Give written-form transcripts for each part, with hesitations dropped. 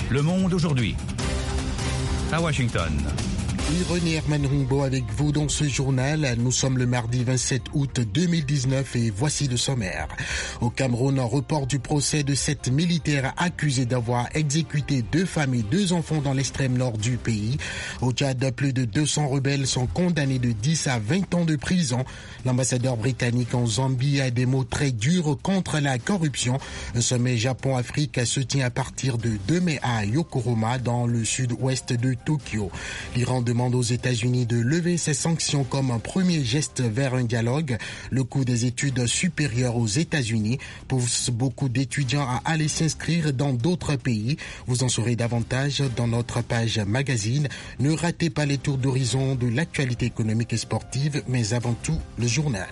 Le Monde aujourd'hui. À Washington. René Herman-Rimbaud avec vous dans ce journal. Nous sommes le mardi 27 août 2019 et voici le sommaire. Au Cameroun, un report du procès de 7 militaires accusés d'avoir exécuté 2 femmes et 2 enfants dans l'extrême nord du pays. Au Tchad, plus de 200 rebelles sont condamnés de 10 à 20 ans de prison. L'ambassadeur britannique en Zambie a des mots très durs contre la corruption. Un sommet Japon-Afrique se tient à partir de 2 mai à Yokohama dans le sud-ouest de Tokyo. L'Iran demande aux États-Unis de lever ces sanctions comme un premier geste vers un dialogue. Le coût des études supérieures aux États-Unis pousse beaucoup d'étudiants à aller s'inscrire dans d'autres pays. Vous en saurez davantage dans notre page magazine. Ne ratez pas les tours d'horizon de l'actualité économique et sportive, mais avant tout, le journal.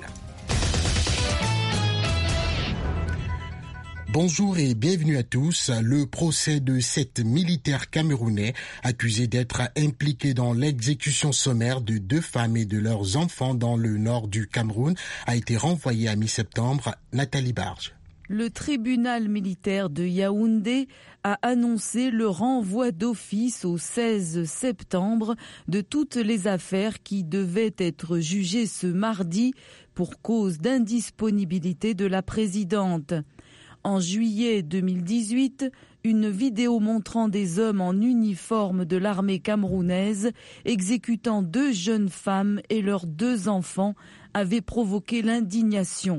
Bonjour et bienvenue à tous. Le procès de 7 militaires camerounais accusés d'être impliqués dans l'exécution sommaire de 2 femmes et de leurs enfants dans le nord du Cameroun a été renvoyé à mi-septembre. Nathalie Barge. Le tribunal militaire de Yaoundé a annoncé le renvoi d'office au 16 septembre de toutes les affaires qui devaient être jugées ce mardi pour cause d'indisponibilité de la présidente. En juillet 2018, une vidéo montrant des hommes en uniforme de l'armée camerounaise exécutant 2 jeunes femmes et leurs 2 enfants avait provoqué l'indignation.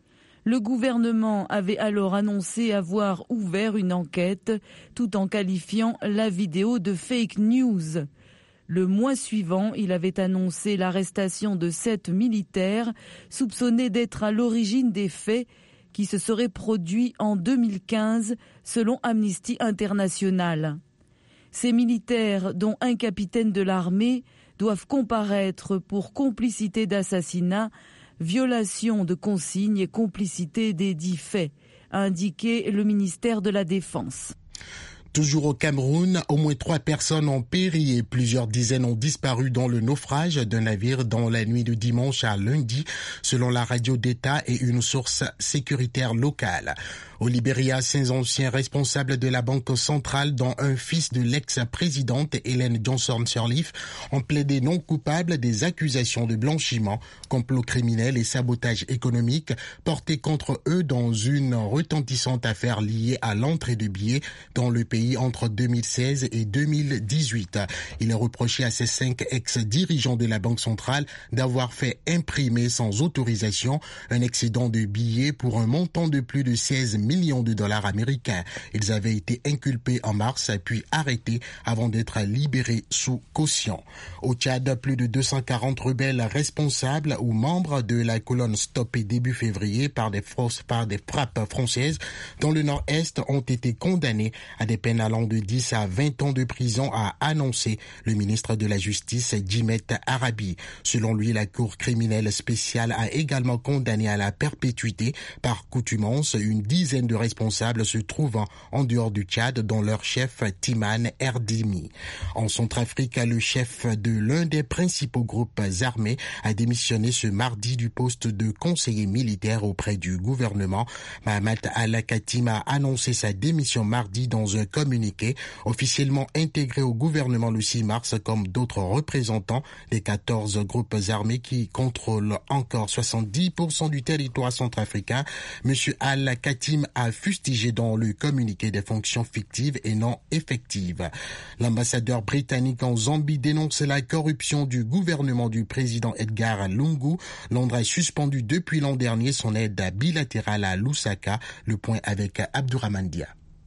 Le gouvernement avait alors annoncé avoir ouvert une enquête tout en qualifiant la vidéo de fake news. Le mois suivant, il avait annoncé l'arrestation de 7 militaires soupçonnés d'être à l'origine des faits qui se serait produit en 2015 selon Amnesty International. Ces militaires, dont un capitaine de l'armée, doivent comparaître pour complicité d'assassinat, violation de consignes et complicité des dits faits, a indiqué le ministère de la Défense. Toujours au Cameroun, au moins 3 personnes ont péri et plusieurs dizaines ont disparu dans le naufrage d'un navire dans la nuit de dimanche à lundi, selon la radio d'État et une source sécuritaire locale. Au Libéria, 5 anciens responsables de la Banque centrale, dont un fils de l'ex-présidente Ellen Johnson Sirleaf, ont plaidé non coupables des accusations de blanchiment, complot criminel et sabotage économique portés contre eux dans une retentissante affaire liée à l'entrée de billets dans le pays entre 2016 et 2018. Il est reproché à ces 5 ex-dirigeants de la Banque centrale d'avoir fait imprimer sans autorisation un excédent de billets pour un montant de plus de 16 millions de dollars américains. Ils avaient été inculpés en mars puis arrêtés avant d'être libérés sous caution. Au Tchad, plus de 240 rebelles responsables ou membres de la colonne stoppée début février par des frappes françaises dans le nord-est ont été condamnés à des peines allant de 10 à 20 ans de prison, a annoncé le ministre de la Justice, Djimet Arabi. Selon lui, la Cour criminelle spéciale a également condamné à la perpétuité par coutumance une dizaine de responsables se trouvant en dehors du Tchad, dont leur chef Timan Erdimi. En Centrafrique, le chef de l'un des principaux groupes armés a démissionné ce mardi du poste de conseiller militaire auprès du gouvernement. Mahamat Al-Khatim a annoncé sa démission mardi dans un communiqué, officiellement intégré au gouvernement le 6 mars comme d'autres représentants des 14 groupes armés qui contrôlent encore 70% du territoire centrafricain. Monsieur Al-Khatim a fustigé dans le communiqué des fonctions fictives et non effectives. L'ambassadeur britannique en Zambie dénonce la corruption du gouvernement du président Edgar Lungu. Londres a suspendu depuis l'an dernier son aide bilatérale à Lusaka. Le point avec Abdourahmane Dia.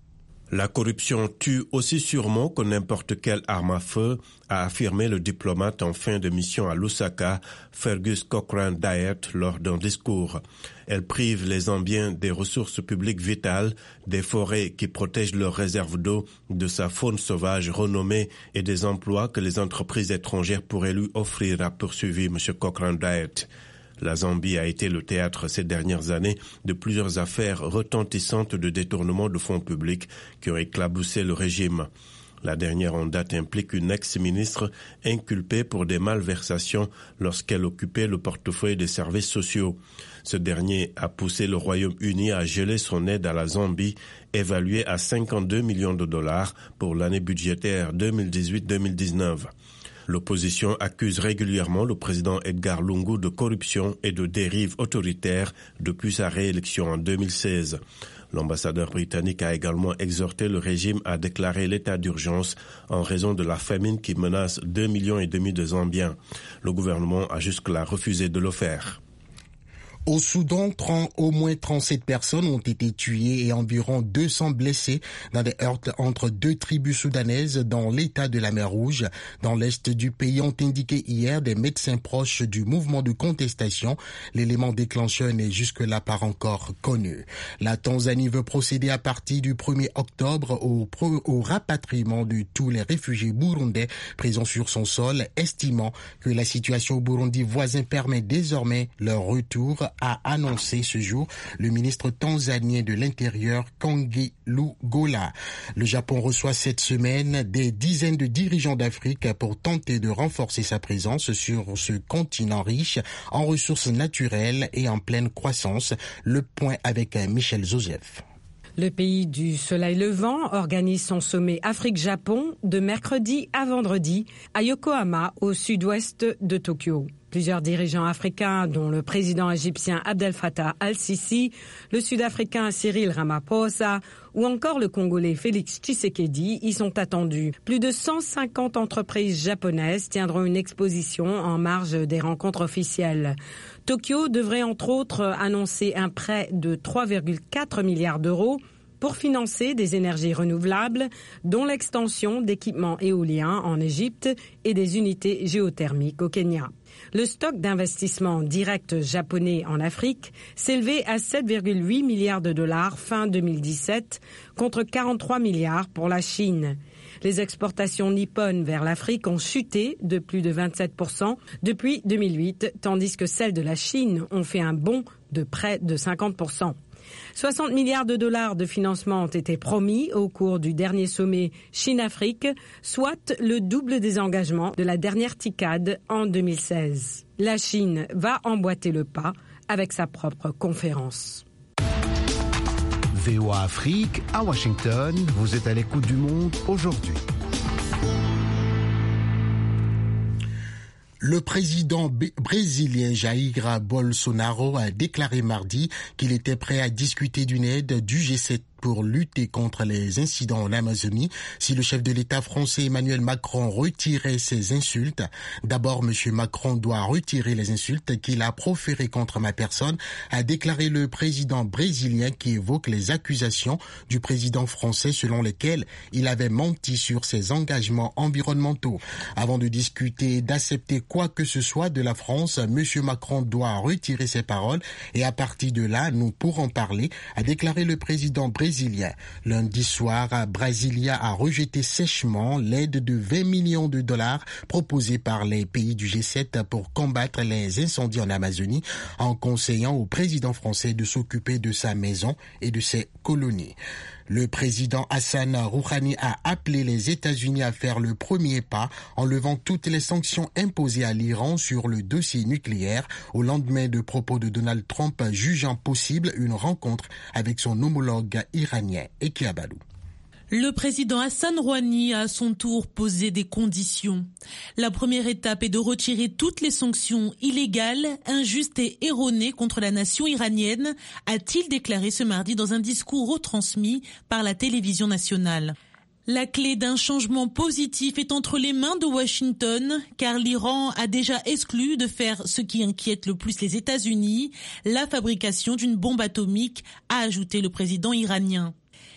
La corruption tue aussi sûrement que n'importe quelle arme à feu, a affirmé le diplomate en fin de mission à Lusaka, Fergus Cochrane Dyett, lors d'un discours. Elle prive les Zambiens des ressources publiques vitales, des forêts qui protègent leurs réserves d'eau, de sa faune sauvage renommée et des emplois que les entreprises étrangères pourraient lui offrir, a poursuivi M. Cochrane Dyett. La Zambie a été le théâtre ces dernières années de plusieurs affaires retentissantes de détournement de fonds publics qui ont éclaboussé le régime. La dernière en date implique une ex-ministre inculpée pour des malversations lorsqu'elle occupait le portefeuille des services sociaux. Ce dernier a poussé le Royaume-Uni à geler son aide à la Zambie, évaluée à 52 millions de dollars pour l'année budgétaire 2018-2019. L'opposition accuse régulièrement le président Edgar Lungu de corruption et de dérive autoritaire depuis sa réélection en 2016. L'ambassadeur britannique a également exhorté le régime à déclarer l'état d'urgence en raison de la famine qui menace 2,5 millions de Zambiens. Le gouvernement a jusque-là refusé de le faire. Au Soudan, au moins 37 personnes ont été tuées et environ 200 blessés dans des heurts entre deux tribus soudanaises dans l'état de la mer Rouge. Dans l'est du pays, ont indiqué hier des médecins proches du mouvement de contestation. L'élément déclencheur n'est jusque-là pas encore connu. La Tanzanie veut procéder à partir du 1er octobre au rapatriement de tous les réfugiés burundais présents sur son sol, estimant que la situation au Burundi voisin permet désormais leur retour, a annoncé ce jour le ministre tanzanien de l'Intérieur Kangi Lugola. Le Japon reçoit cette semaine des dizaines de dirigeants d'Afrique pour tenter de renforcer sa présence sur ce continent riche en ressources naturelles et en pleine croissance. Le point avec Michel Joseph. Le pays du soleil levant organise son sommet Afrique-Japon de mercredi à vendredi à Yokohama, au sud-ouest de Tokyo. Plusieurs dirigeants africains, dont le président égyptien Abdel Fattah al-Sisi, le sud-africain Cyril Ramaphosa ou encore le Congolais Félix Tshisekedi, y sont attendus. Plus de 150 entreprises japonaises tiendront une exposition en marge des rencontres officielles. Tokyo devrait entre autres annoncer un prêt de 3,4 milliards d'euros pour financer des énergies renouvelables, dont l'extension d'équipements éoliens en Égypte et des unités géothermiques au Kenya. Le stock d'investissement direct japonais en Afrique s'élevait à 7,8 milliards de dollars fin 2017 contre 43 milliards pour la Chine. Les exportations nippones vers l'Afrique ont chuté de plus de 27% depuis 2008, tandis que celles de la Chine ont fait un bond de près de 50%. 60 milliards de dollars de financement ont été promis au cours du dernier sommet Chine-Afrique, soit le double des engagements de la dernière TICAD en 2016. La Chine va emboîter le pas avec sa propre conférence. VOA Afrique, à Washington, vous êtes à l'écoute du monde aujourd'hui. Le président brésilien Jair Bolsonaro a déclaré mardi qu'il était prêt à discuter d'une aide du G7 pour lutter contre les incidents en Amazonie si le chef de l'État français Emmanuel Macron retirait ses insultes. D'abord, M. Macron doit retirer les insultes qu'il a proférées contre ma personne, a déclaré le président brésilien qui évoque les accusations du président français selon lesquelles il avait menti sur ses engagements environnementaux. Avant de discuter et d'accepter quoi que ce soit de la France, M. Macron doit retirer ses paroles et à partir de là, nous pourrons parler, a déclaré le président brésilien. Lundi soir, Brasilia a rejeté sèchement l'aide de 20 millions de dollars proposée par les pays du G7 pour combattre les incendies en Amazonie, en conseillant au président français de s'occuper de sa maison et de ses colonies. Le président Hassan Rouhani a appelé les États-Unis à faire le premier pas en levant toutes les sanctions imposées à l'Iran sur le dossier nucléaire au lendemain de propos de Donald Trump jugeant possible une rencontre avec son homologue iranien Eki Abadou. Le président Hassan Rouhani a à son tour posé des conditions. La première étape est de retirer toutes les sanctions illégales, injustes et erronées contre la nation iranienne, a-t-il déclaré ce mardi dans un discours retransmis par la télévision nationale. La clé d'un changement positif est entre les mains de Washington, car l'Iran a déjà exclu de faire ce qui inquiète le plus les États-Unis, la fabrication d'une bombe atomique, a ajouté le président iranien.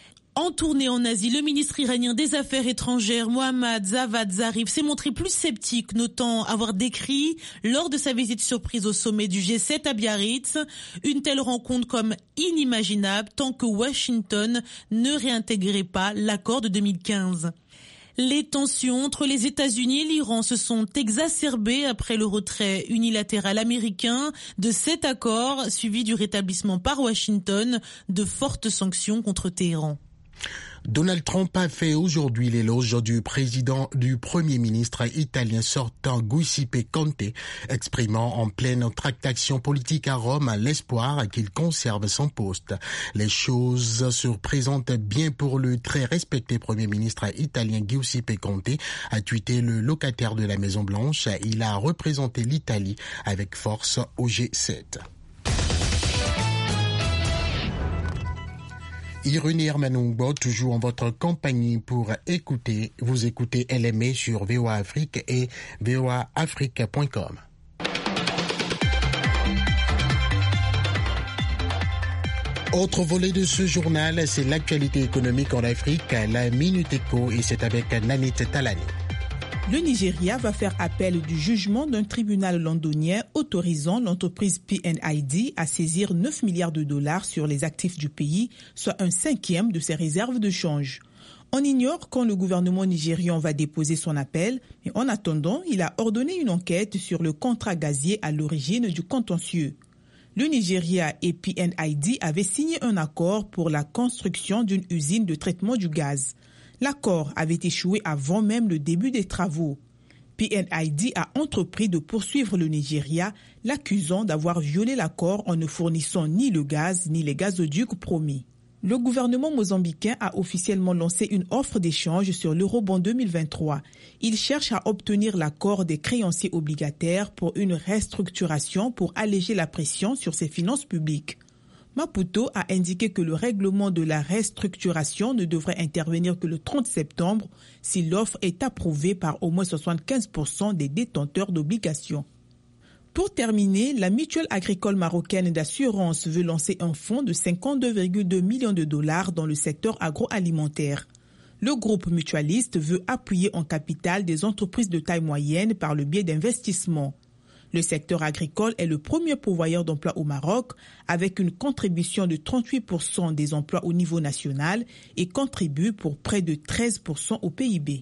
En tournée en Asie, le ministre iranien des Affaires étrangères, Mohammad Javad Zarif, s'est montré plus sceptique, notant avoir décrit, lors de sa visite surprise au sommet du G7 à Biarritz, une telle rencontre comme inimaginable tant que Washington ne réintégrait pas l'accord de 2015. Les tensions entre les États-Unis et l'Iran se sont exacerbées après le retrait unilatéral américain de cet accord, suivi du rétablissement par Washington de fortes sanctions contre Téhéran. Donald Trump a fait aujourd'hui l'éloge du premier ministre italien sortant Giuseppe Conte, exprimant en pleine tractation politique à Rome l'espoir qu'il conserve son poste. Les choses se présentent bien pour le très respecté premier ministre italien Giuseppe Conte, a tweeté le locataire de la Maison Blanche. Il a représenté l'Italie avec force au G7. Irene Hermanungbo, toujours en votre compagnie pour vous écoutez LMA sur VOA Afrique et voaafrique.com. Autre volet de ce journal, c'est l'actualité économique en Afrique, la Minute Éco, et c'est avec Nanit Talani. Le Nigeria va faire appel du jugement d'un tribunal londonien autorisant l'entreprise PNID à saisir 9 milliards de dollars sur les actifs du pays, soit 1/5 de ses réserves de change. On ignore quand le gouvernement nigérian va déposer son appel, mais en attendant, il a ordonné une enquête sur le contrat gazier à l'origine du contentieux. Le Nigeria et PNID avaient signé un accord pour la construction d'une usine de traitement du gaz. L'accord avait échoué avant même le début des travaux. PNID a entrepris de poursuivre le Nigeria, l'accusant d'avoir violé l'accord en ne fournissant ni le gaz ni les gazoducs promis. Le gouvernement mozambicain a officiellement lancé une offre d'échange sur l'Eurobond 2023. Il cherche à obtenir l'accord des créanciers obligataires pour une restructuration pour alléger la pression sur ses finances publiques. Maputo a indiqué que le règlement de la restructuration ne devrait intervenir que le 30 septembre si l'offre est approuvée par au moins 75% des détenteurs d'obligations. Pour terminer, la mutuelle agricole marocaine d'assurance veut lancer un fonds de 52,2 millions de dollars dans le secteur agroalimentaire. Le groupe mutualiste veut appuyer en capital des entreprises de taille moyenne par le biais d'investissements. Le secteur agricole est le premier pourvoyeur d'emplois au Maroc, avec une contribution de 38% des emplois au niveau national et contribue pour près de 13% au PIB.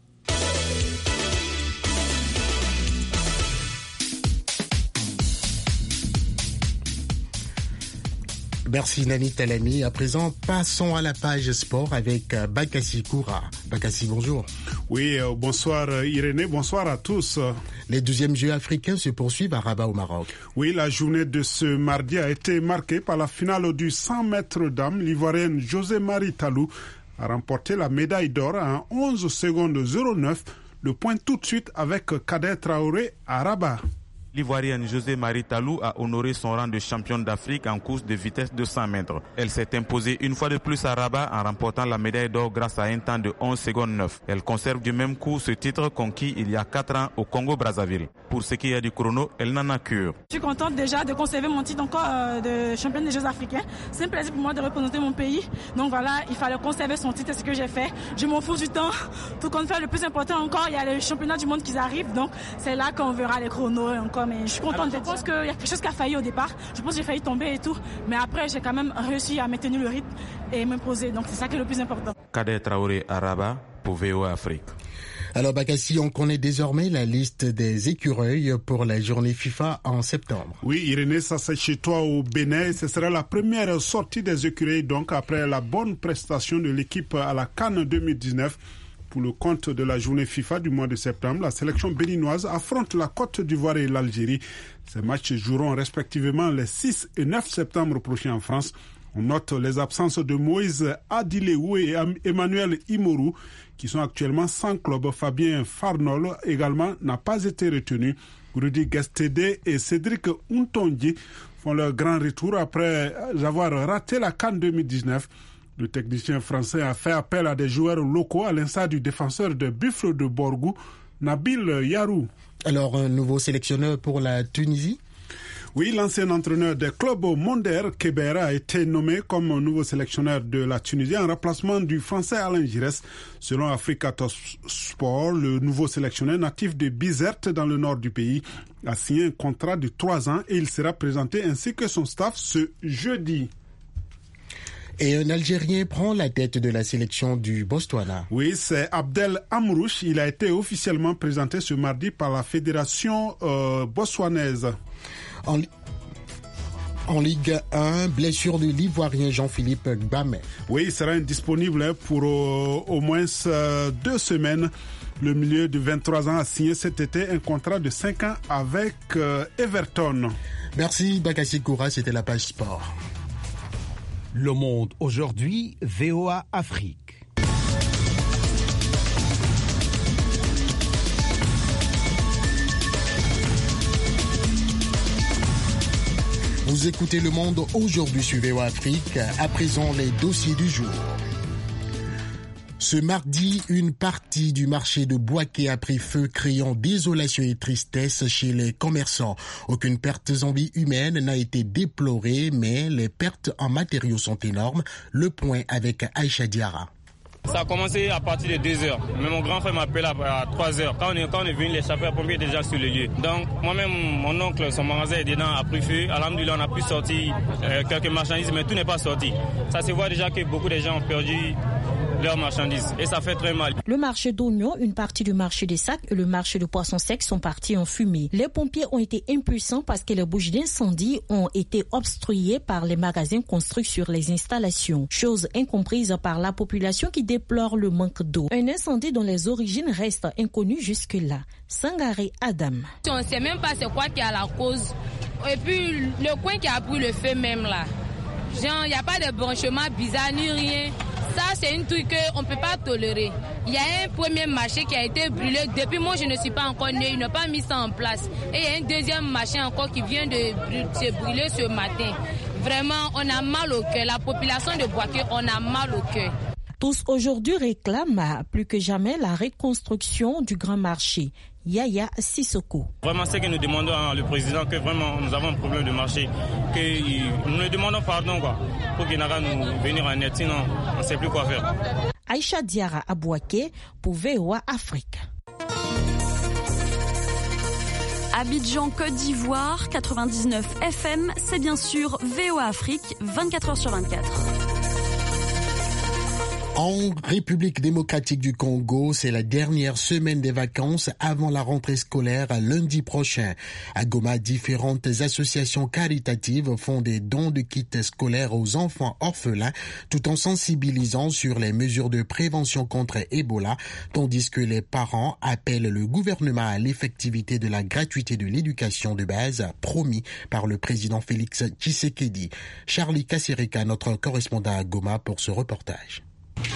Merci Nani Talani. À présent, passons à la page sport avec Bakassi Koura. Bakassi, bonjour. Oui, bonsoir Irénée, bonsoir à tous. Les 12e Jeux africains se poursuivent à Rabat au Maroc. Oui, la journée de ce mardi a été marquée par la finale du 100 mètres dames. L'Ivoirienne José-Marie Talou a remporté la médaille d'or en 11 secondes 09. Le point tout de suite avec Kader Traoré à Rabat. L'Ivoirienne José-Marie Talou a honoré son rang de championne d'Afrique en course de vitesse de 100 mètres. Elle s'est imposée une fois de plus à Rabat en remportant la médaille d'or grâce à un temps de 11 secondes 9. Elle conserve du même coup ce titre conquis il y a 4 ans au Congo-Brazzaville. Pour ce qui est du chrono, elle n'en a cure. Je suis contente déjà de conserver mon titre encore de championne des Jeux africains. C'est un plaisir pour moi de représenter mon pays. Donc voilà, il fallait conserver son titre, c'est ce que j'ai fait. Je m'en fous du temps. Tout compte fait, le plus important encore, il y a les championnats du monde qui arrivent. Donc c'est là qu'on verra les chronos encore. Mais je suis contente. Je pense qu'il y a quelque chose qui a failli au départ. Je pense que j'ai failli tomber et tout. Mais après, j'ai quand même réussi à maintenir le rythme et m'imposer. Donc c'est ça qui est le plus important. Kader Traoré à Rabat pour VOA Afrique. Alors Bakassi, on connaît désormais la liste des écureuils pour la journée FIFA en septembre. Oui, Irénée, ça c'est chez toi au Bénin. Ce sera la première sortie des écureuils, donc après la bonne prestation de l'équipe à la CAN 2019. Pour le compte de la journée FIFA du mois de septembre, la sélection béninoise affronte la Côte d'Ivoire et l'Algérie. Ces matchs joueront respectivement les 6 et 9 septembre prochains en France. On note les absences de Moïse Adileou et Emmanuel Imoru, qui sont actuellement sans club. Fabien Farnol également n'a pas été retenu. Rudy Gastede et Cédric Untonji font leur grand retour après avoir raté la CAN 2019. Le technicien français a fait appel à des joueurs locaux, à l'instar du défenseur de Buffle de Borgou, Nabil Yarou. Alors, un nouveau sélectionneur pour la Tunisie ? Oui, l'ancien entraîneur des clubs Monder, Kébert, a été nommé comme nouveau sélectionneur de la Tunisie en remplacement du français Alain Giresse. Selon Africa Top Sport, le nouveau sélectionneur natif de Bizerte dans le nord du pays a signé un contrat de 3 ans et il sera présenté ainsi que son staff ce jeudi. Et un Algérien prend la tête de la sélection du Botswana. Oui, c'est Abdel Amrouche. Il a été officiellement présenté ce mardi par la fédération botswanaise. En Ligue 1, blessure de l'Ivoirien Jean-Philippe Gbamé. Oui, il sera indisponible pour au moins 2 semaines. Le milieu de 23 ans a signé cet été un contrat de 5 ans avec Everton. Merci Bakassi Koura, c'était la page sport. Le Monde aujourd'hui, VOA Afrique. Vous écoutez Le Monde aujourd'hui sur VOA Afrique. À présent, les dossiers du jour. Ce mardi, une partie du marché de Bouaké a pris feu, créant désolation et tristesse chez les commerçants. Aucune perte en vie humaine n'a été déplorée, mais les pertes en matériaux sont énormes. Le point avec Aïcha Diarra. Ça a commencé à partir de 2h. Mais mon grand frère m'appelle à 3h. Quand on est venu, les sapeurs-pompiers étaient déjà sur le lieu. Donc, moi-même, mon oncle, son magasin est dedans, a pris feu. Alhamdoulilah, on a pu sortir quelques marchandises, mais tout n'est pas sorti. Ça se voit déjà que beaucoup de gens ont perdu leurs marchandises. Et ça fait très mal. Le marché d'oignons, une partie du marché des sacs et le marché de poissons secs sont partis en fumée. Les pompiers ont été impuissants parce que les bouches d'incendie ont été obstruées par les magasins construits sur les installations. Chose incomprise par la population qui déplore le manque d'eau. Un incendie dont les origines restent inconnues jusque-là. Sangaré Adam. On ne sait même pas c'est quoi qui a la cause. Et puis le coin qui a pris le feu même là. Genre, il n'y a pas de branchement bizarre ni rien. Ça, c'est un truc qu'on ne peut pas tolérer. Il y a un premier marché qui a été brûlé. Depuis moi, je ne suis pas encore né. Ils n'ont pas mis ça en place. Et il y a un deuxième marché encore qui vient de se brûler ce matin. Vraiment, on a mal au cœur. La population de Bouaké, on a mal au cœur. Tous aujourd'hui réclament plus que jamais la reconstruction du grand marché. Yaya Sissoko. Vraiment, c'est que nous demandons au président que vraiment nous avons un problème de marché, que nous lui demandons pardon pour qu'il n'arrête nous venir en aide, sinon on ne sait plus quoi faire. Aïcha Diarra à Bouaké pour VOA Afrique. Abidjan, Côte d'Ivoire, 99 FM, c'est bien sûr VOA Afrique, 24h sur 24. En République démocratique du Congo, c'est la dernière semaine des vacances avant la rentrée scolaire lundi prochain. À Goma, différentes associations caritatives font des dons de kits scolaires aux enfants orphelins tout en sensibilisant sur les mesures de prévention contre Ebola, tandis que les parents appellent le gouvernement à l'effectivité de la gratuité de l'éducation de base promis par le président Félix Tshisekedi. Charlie Kassirika, notre correspondant à Goma pour ce reportage.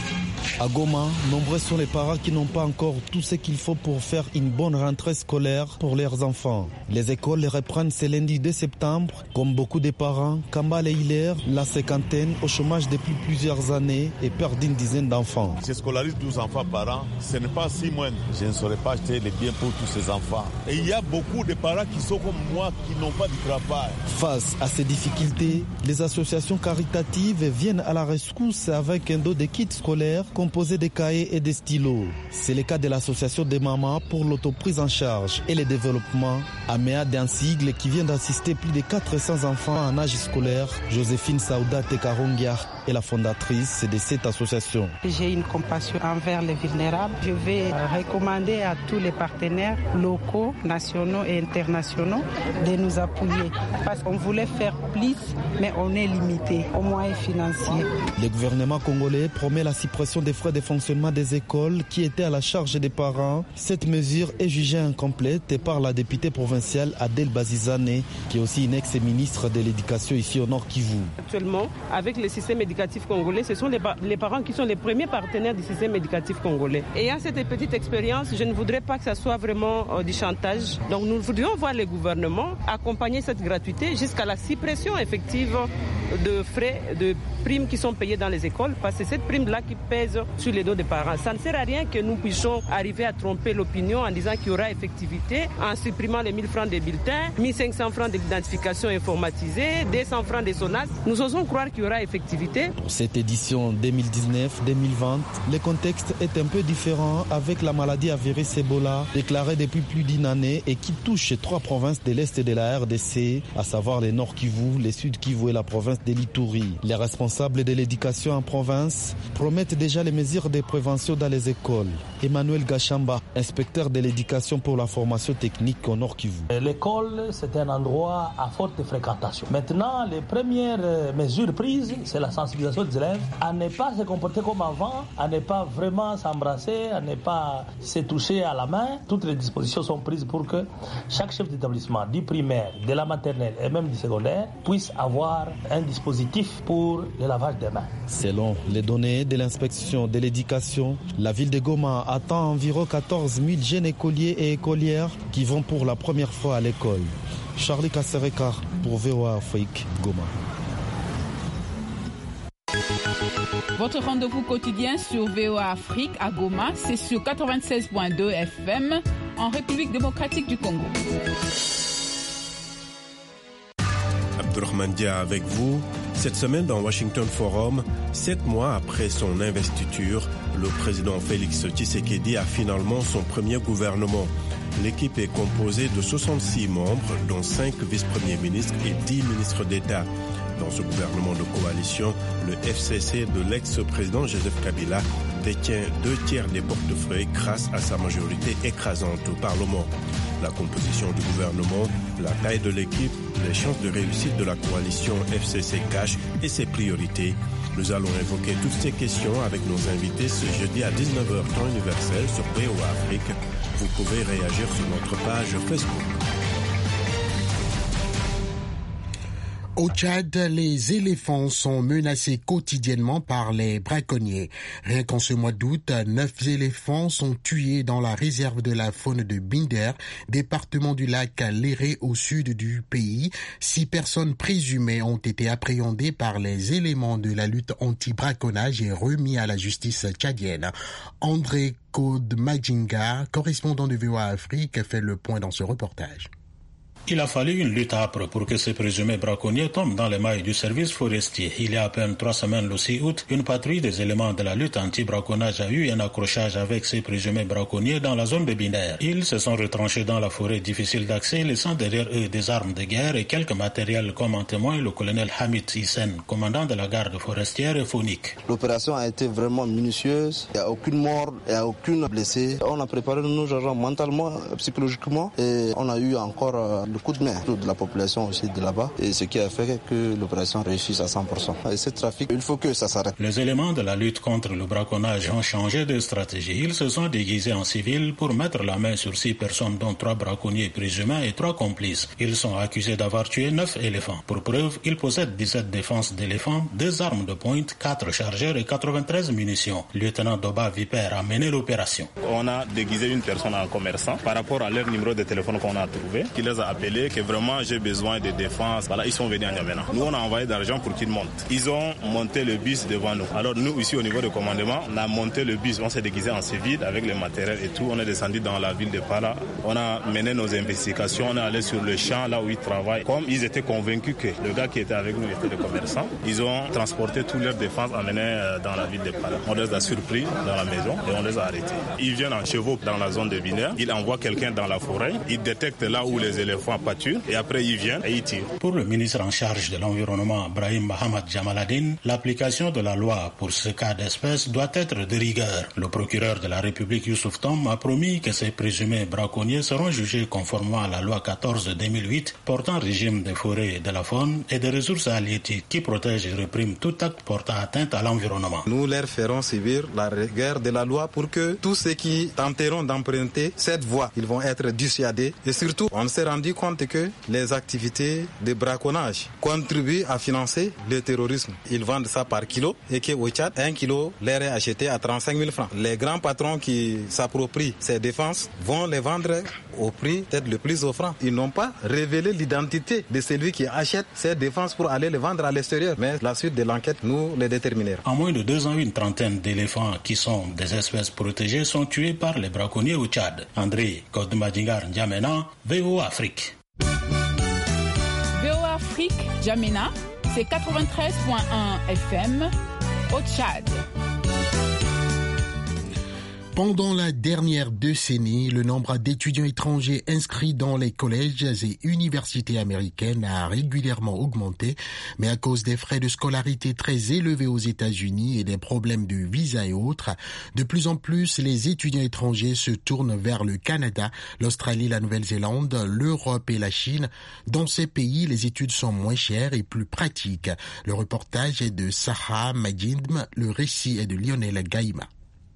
À Goma, nombreux sont les parents qui n'ont pas encore tout ce qu'il faut pour faire une bonne rentrée scolaire pour leurs enfants. Les écoles reprennent ce lundi 2 septembre. Comme beaucoup de parents, Kambale Hilaire, la cinquantaine, au chômage depuis plusieurs années et perd une dizaine d'enfants. Je scolarise 12 enfants par an, ce n'est pas si moindre. Je ne saurais pas acheter les biens pour tous ces enfants. Et il y a beaucoup de parents qui sont comme moi, qui n'ont pas de travail. Face à ces difficultés, les associations caritatives viennent à la rescousse avec un dos de kits scolaires composé de cahiers et de stylos. C'est le cas de l'association des mamans pour l'autoprise en charge et le développement, AMEA d'un sigle qui vient d'assister plus de 400 enfants en âge scolaire. Joséphine Saouda Tekarongia est la fondatrice de cette association. J'ai une compassion envers les vulnérables. Je vais recommander à tous les partenaires locaux, nationaux et internationaux de nous appuyer parce qu'on voulait faire plus, mais on est limité aux moyens financiers. Le gouvernement congolais promet la suppression des frais de fonctionnement des écoles qui étaient à la charge des parents. Cette mesure est jugée incomplète par la députée provinciale Adèle Bazizane, qui est aussi une ex-ministre de l'Éducation ici au Nord Kivu. Actuellement, avec le système éducatif congolais, ce sont les parents qui sont les premiers partenaires du système éducatif congolais. Et à cette petite expérience, je ne voudrais pas que ça soit vraiment du chantage. Donc nous voudrions voir le gouvernement accompagner cette gratuité jusqu'à la suppression effective de frais, de primes qui sont payées dans les écoles, parce que c'est cette prime-là qui pèse sur les dos des parents. Ça ne sert à rien que nous puissions arriver à tromper l'opinion en disant qu'il y aura effectivité en supprimant les 1000 francs des bulletins, 1500 francs de l'identification informatisée, 200 francs des SONAS. Nous osons croire qu'il y aura effectivité. Pour cette édition 2019-2020, le contexte est un peu différent avec la maladie à virus Ebola déclarée depuis plus d'une année et qui touche 3 provinces de l'Est de la RDC, à savoir les Nord Kivu, les Sud Kivu et la province province de l'Ituri. Les responsables de l'éducation en province promettent déjà les mesures de prévention dans les écoles. Emmanuel Gachamba, inspecteur de l'éducation pour la formation technique au Nord Kivu. L'école, c'est un endroit à forte fréquentation. Maintenant, les premières mesures prises, c'est la sensibilisation des élèves à ne pas se comporter comme avant, à ne pas vraiment s'embrasser, à ne pas se toucher à la main. Toutes les dispositions sont prises pour que chaque chef d'établissement, du primaire, de la maternelle et même du secondaire, puisse avoir un dispositif pour le lavage des mains. Selon les données de l'inspection de l'éducation, la ville de Goma attend environ 14 000 jeunes écoliers et écolières qui vont pour la première fois à l'école. Charlie Kassereka pour VOA Afrique, Goma. Votre rendez-vous quotidien sur VOA Afrique à Goma, c'est sur 96.2 FM en République démocratique du Congo. Abdourahmane Dia avec vous. Cette semaine dans Washington Forum, 7 mois après son investiture, le président Félix Tshisekedi a finalement son premier gouvernement. L'équipe est composée de 66 membres, dont 5 vice-premiers ministres et 10 ministres d'État. Dans ce gouvernement de coalition, le FCC de l'ex-président Joseph Kabila détient 2/3 des portefeuilles grâce à sa majorité écrasante au Parlement. La composition du gouvernement, la taille de l'équipe, les chances de réussite de la coalition FCC Cash et ses priorités. Nous allons évoquer toutes ces questions avec nos invités ce jeudi à 19h temps universel sur VOA Afrique. Vous pouvez réagir sur notre page Facebook. Au Tchad, les éléphants sont menacés quotidiennement par les braconniers. Rien qu'en ce mois d'août, 9 éléphants sont tués dans la réserve de la faune de Binder, département du lac Léré au sud du pays. 6 personnes présumées ont été appréhendées par les éléments de la lutte anti-braconnage et remis à la justice tchadienne. André Kodmadjinga, correspondant de VOA Afrique, fait le point dans ce reportage. Il a fallu une lutte âpre pour que ces présumés braconniers tombent dans les mailles du service forestier. Il y a à peine 3 semaines, le 6 août, une patrouille des éléments de la lutte anti-braconnage a eu un accrochage avec ces présumés braconniers dans la zone de Binaire. Ils se sont retranchés dans la forêt difficile d'accès, laissant derrière eux des armes de guerre et quelques matériels comme en témoin le colonel Hamid Hissen, commandant de la garde forestière et faunique. L'opération a été vraiment minutieuse. Il n'y a aucune mort, il n'y a aucune blessée. On a préparé nos agents mentalement, psychologiquement et on a eu encore le coup de main de la population aussi de là-bas et ce qui a fait que l'opération réussisse à 100%. Et ce trafic, il faut que ça s'arrête. Les éléments de la lutte contre le braconnage ont changé de stratégie. Ils se sont déguisés en civils pour mettre la main sur 6 personnes dont 3 braconniers présumés et 3 complices. Ils sont accusés d'avoir tué 9 éléphants. Pour preuve, ils possèdent 17 défenses d'éléphants, 2 armes de pointe, 4 chargeurs et 93 munitions. Lieutenant Doba Viper a mené l'opération. On a déguisé une personne en commerçant par rapport à leur numéro de téléphone qu'on a trouvé, qui les a appelés que vraiment j'ai besoin de défense. Voilà, ils sont venus à N'Djamena. Nous, on a envoyé d'argent pour qu'ils montent. Ils ont monté le bus devant nous. Alors nous, ici au niveau du commandement, on a monté le bus. On s'est déguisé en civil avec le matériel et tout. On est descendu dans la ville de Pala. On a mené nos investigations. On est allé sur le champ là où ils travaillent. Comme ils étaient convaincus que le gars qui était avec nous était le commerçant, ils ont transporté toute leur défense emmenée dans la ville de Pala. On les a surpris dans la maison et on les a arrêtés. Ils viennent en chevaux dans la zone de Binaire. Ils envoient quelqu'un dans la forêt. Ils détectent là où les éléphants pâturent et après ils viennent et ils tirent. Pour le ministre en charge de l'environnement, Brahim Mohamed Jamaladine, l'application de la loi pour ce cas d'espèce doit être de rigueur. Le procureur de la République Youssouf Tom a promis que ces présumés braconniers seront jugés conformément à la loi 14/2008 portant régime des forêts et de la faune et des ressources halieutiques qui protège et réprime tout acte portant atteinte à l'environnement. Nous leur ferons subir la rigueur de la loi pour que tous ceux qui tenteront d'emprunter cette voie, ils vont être dissuadés. Et surtout, on s'est rendu compte que les activités de braconnage contribuent à financer le terrorisme. Ils vendent ça par kilo et qu'au Tchad, 1 kilo leur est acheté à 35 000 francs. Les grands patrons qui s'approprient ces défenses vont les vendre au prix peut-être le plus offrant. Ils n'ont pas révélé l'identité de celui qui achète ces défenses pour aller les vendre à l'extérieur. Mais la suite de l'enquête nous les déterminera. En moins de 2 ans, une trentaine d'éléphants qui sont des espèces protégées sont tués par les braconniers au Tchad. André Kodmadjingar N'Djamena, VOA Afrique. VOA Afrique, N'Djamena, c'est 93.1 FM au Tchad. Pendant la dernière décennie, le nombre d'étudiants étrangers inscrits dans les collèges et universités américaines a régulièrement augmenté, mais à cause des frais de scolarité très élevés aux États-Unis et des problèmes de visa et autres, de plus en plus les étudiants étrangers se tournent vers le Canada, l'Australie, la Nouvelle-Zélande, l'Europe et la Chine. Dans ces pays, les études sont moins chères et plus pratiques. Le reportage est de Sarah Magidm, le récit est de Lionel Gaïma.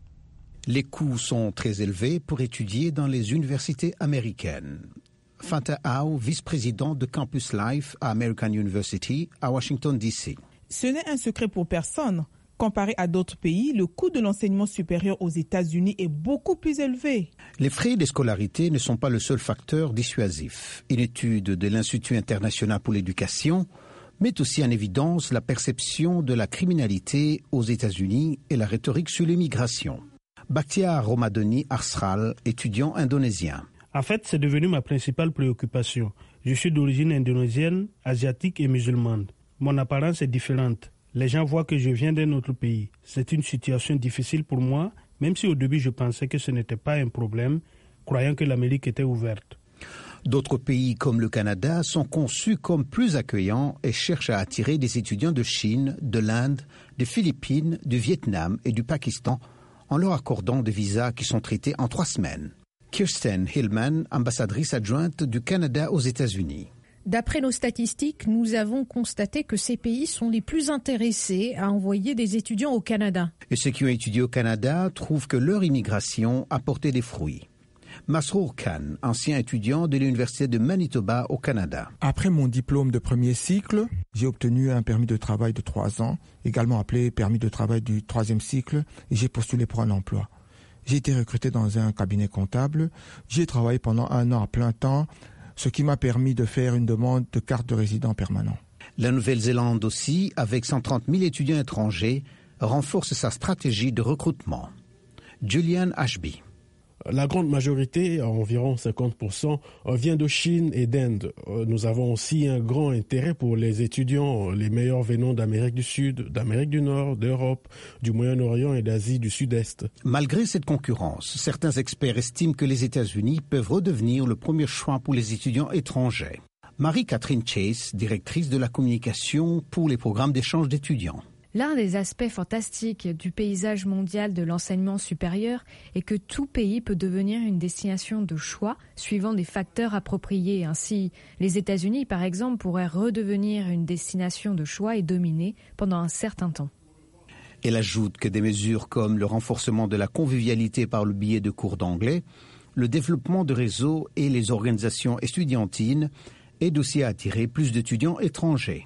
Les coûts sont très élevés pour étudier dans les universités américaines. Fanta Au, vice-président de Campus Life à American University à Washington, D.C. Ce n'est un secret pour personne. Comparé à d'autres pays, le coût de l'enseignement supérieur aux États-Unis est beaucoup plus élevé. Les frais de scolarité ne sont pas le seul facteur dissuasif. Une étude de l'Institut international pour l'éducation met aussi en évidence la perception de la criminalité aux États-Unis et la rhétorique sur l'immigration. Bakhtiar Romadoni Arsral, étudiant indonésien. En fait, c'est devenu ma principale préoccupation. Je suis d'origine indonésienne, asiatique et musulmane. Mon apparence est différente. Les gens voient que je viens d'un autre pays. C'est une situation difficile pour moi, même si au début je pensais que ce n'était pas un problème, croyant que l'Amérique était ouverte. D'autres pays comme le Canada sont conçus comme plus accueillants et cherchent à attirer des étudiants de Chine, de l'Inde, des Philippines, du Vietnam et du Pakistan, en leur accordant des visas qui sont traités en 3 semaines. Kirsten Hillman, ambassadrice adjointe du Canada aux États-Unis. D'après nos statistiques, nous avons constaté que ces pays sont les plus intéressés à envoyer des étudiants au Canada. Et ceux qui ont étudié au Canada trouvent que leur immigration a porté des fruits. Masrour Khan, ancien étudiant de l'Université de Manitoba au Canada. Après mon diplôme de premier cycle, j'ai obtenu un permis de travail de 3 ans, également appelé permis de travail du 3e cycle, et j'ai postulé pour un emploi. J'ai été recruté dans un cabinet comptable. J'ai travaillé pendant 1 an à plein temps, ce qui m'a permis de faire une demande de carte de résident permanent. La Nouvelle-Zélande aussi, avec 130 000 étudiants étrangers, renforce sa stratégie de recrutement. Julian Ashby. La grande majorité, environ 50%, vient de Chine et d'Inde. Nous avons aussi un grand intérêt pour les étudiants, les meilleurs venant d'Amérique du Sud, d'Amérique du Nord, d'Europe, du Moyen-Orient et d'Asie du Sud-Est. Malgré cette concurrence, certains experts estiment que les États-Unis peuvent redevenir le premier choix pour les étudiants étrangers. Marie-Catherine Chase, directrice de la communication pour les programmes d'échange d'étudiants. L'un des aspects fantastiques du paysage mondial de l'enseignement supérieur est que tout pays peut devenir une destination de choix suivant des facteurs appropriés. Ainsi, les États-Unis, par exemple, pourraient redevenir une destination de choix et dominer pendant un certain temps. Elle ajoute que des mesures comme le renforcement de la convivialité par le biais de cours d'anglais, le développement de réseaux et les organisations estudiantines aident aussi à attirer plus d'étudiants étrangers.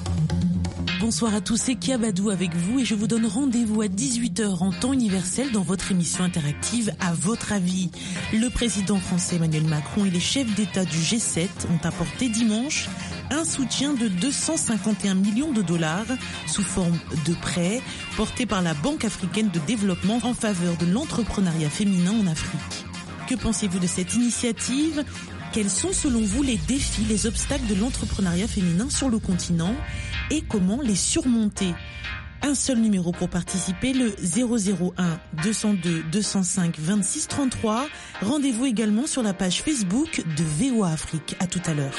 Bonsoir à tous, c'est Kiabadou avec vous et je vous donne rendez-vous à 18h en temps universel dans votre émission interactive À votre avis. Le président français Emmanuel Macron et les chefs d'État du G7 ont apporté dimanche un soutien de 251 millions de dollars sous forme de prêts portés par la Banque africaine de développement en faveur de l'entrepreneuriat féminin en Afrique. Que pensez-vous de cette initiative ? Quels sont selon vous les défis, les obstacles de l'entrepreneuriat féminin sur le continent et comment les surmonter ? Un seul numéro pour participer, le 001 202 205 26 33. Rendez-vous également sur la page Facebook de VOA Afrique. À tout à l'heure.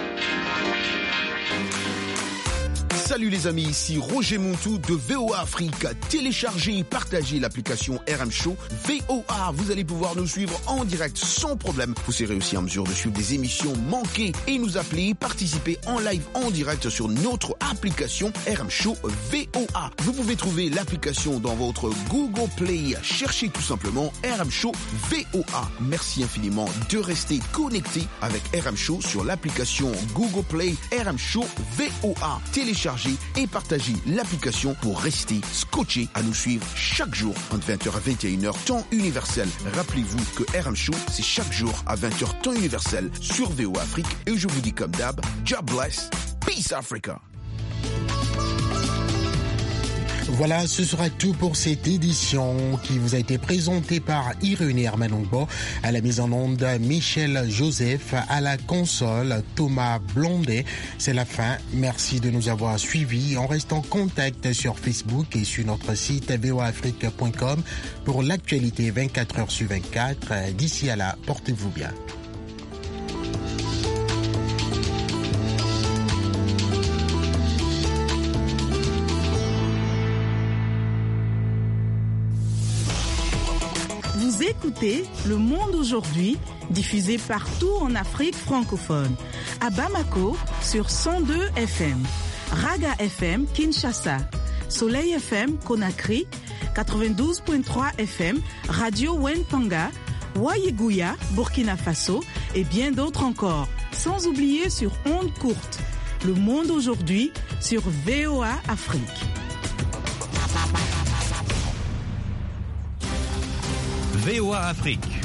Salut les amis, ici Roger Montou de VOA Afrique. Téléchargez et partagez l'application RM Show VOA. Vous allez pouvoir nous suivre en direct sans problème. Vous serez aussi en mesure de suivre des émissions manquées et nous appeler, participer en live en direct sur notre application RM Show VOA. Vous pouvez trouver l'application dans votre Google Play. Cherchez tout simplement RM Show VOA. Merci infiniment de rester connecté avec RM Show sur l'application Google Play RM Show VOA. Téléchargez et partagez l'application pour rester scotché à nous suivre chaque jour entre 20h à 21h temps universel. Rappelez-vous que RM Show, c'est chaque jour à 20h temps universel sur VOA Afrique et je vous dis comme d'hab, God bless, peace Africa. Voilà, ce sera tout pour cette édition qui vous a été présentée par Irénée Hermanongo, à la mise en onde Michel Joseph, à la console Thomas Blondet. C'est la fin. Merci de nous avoir suivis. On reste en contact sur Facebook et sur notre site voaafrique.com pour l'actualité 24 heures sur 24. D'ici à là, portez-vous bien. Vous écoutez Le Monde aujourd'hui, diffusé partout en Afrique francophone. À Bamako, sur 102 FM. Raga FM, Kinshasa. Soleil FM, Conakry. 92.3 FM, Radio Wentanga. Wayeguya, Burkina Faso. Et bien d'autres encore. Sans oublier sur ondes courtes. Le Monde aujourd'hui, sur VOA Afrique. VOA Afrique.